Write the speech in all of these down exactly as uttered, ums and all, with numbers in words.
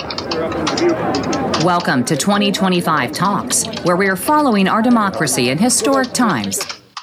Welcome to twenty twenty-five Talks, where we are following our democracy in historic times.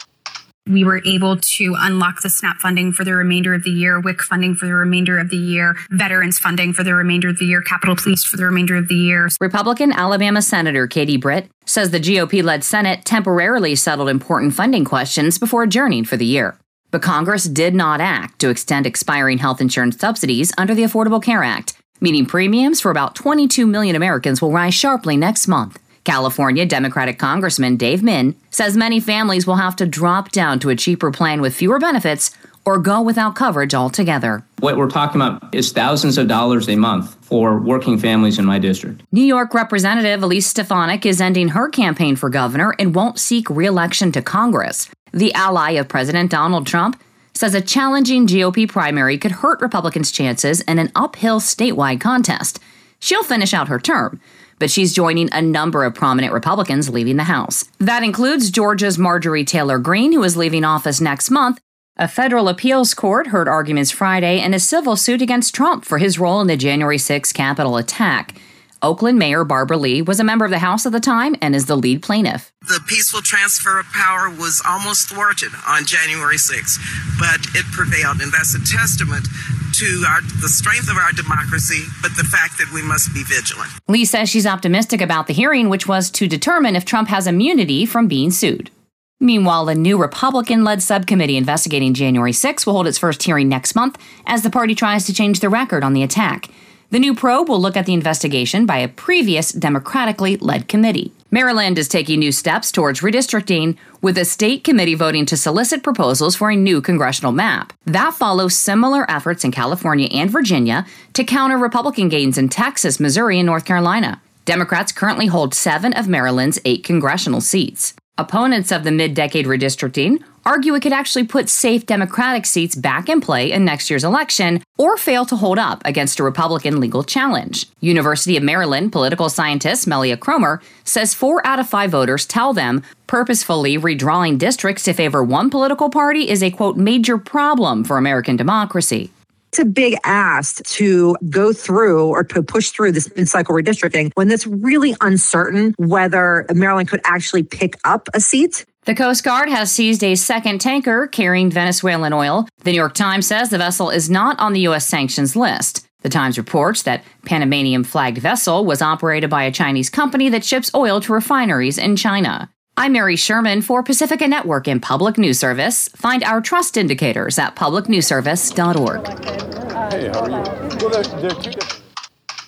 We were able to unlock the SNAP funding for the remainder of the year, W I C funding for the remainder of the year, veterans funding for the remainder of the year, Capitol Police for the remainder of the year. Republican Alabama Senator Katie Britt says the G O P-led Senate temporarily settled important funding questions before adjourning for the year. But Congress did not act to extend expiring health insurance subsidies under the Affordable Care Act, meaning premiums for about twenty-two million Americans will rise sharply next month. California Democratic Congressman Dave Min says many families will have to drop down to a cheaper plan with fewer benefits or go without coverage altogether. What we're talking about is thousands of dollars a month for working families in my district. New York Representative Elise Stefanik is ending her campaign for governor and won't seek re-election to Congress. The ally of President Donald Trump says a challenging G O P primary could hurt Republicans' chances in an uphill statewide contest. She'll finish out her term, but she's joining a number of prominent Republicans leaving the House. That includes Georgia's Marjorie Taylor Greene, who is leaving office next month. A federal appeals court heard arguments Friday in a civil suit against Trump for his role in the January sixth Capitol attack. Oakland Mayor Barbara Lee was a member of the House at the time and is the lead plaintiff. The peaceful transfer of power was almost thwarted on January sixth, but it prevailed, and that's a testament to our, the strength of our democracy, but the fact that we must be vigilant. Lee says she's optimistic about the hearing, which was to determine if Trump has immunity from being sued. Meanwhile, a new Republican-led subcommittee investigating January sixth will hold its first hearing next month as the party tries to change the record on the attack. The new probe will look at the investigation by a previous Democratically led committee. Maryland is taking new steps towards redistricting, with a state committee voting to solicit proposals for a new congressional map. That follows similar efforts in California and Virginia to counter Republican gains in Texas, Missouri, and North Carolina. Democrats currently hold seven of Maryland's eight congressional seats. Opponents of the mid-decade redistricting argue it could actually put safe Democratic seats back in play in next year's election or fail to hold up against a Republican legal challenge. University of Maryland political scientist Melia Cromer says four out of five voters tell them purposefully redrawing districts to favor one political party is a, quote, major problem for American democracy. It's a big ask to go through or to push through this mid-cycle redistricting when it's really uncertain whether Maryland could actually pick up a seat. The Coast Guard has seized a second tanker carrying Venezuelan oil. The New York Times says the vessel is not on the U S sanctions list. The Times reports that Panamanian-flagged vessel was operated by a Chinese company that ships oil to refineries in China. I'm Mary Sherman for Pacifica Network and Public News Service. Find our trust indicators at public news service dot org. Hey, how are you? Well, there, there are two different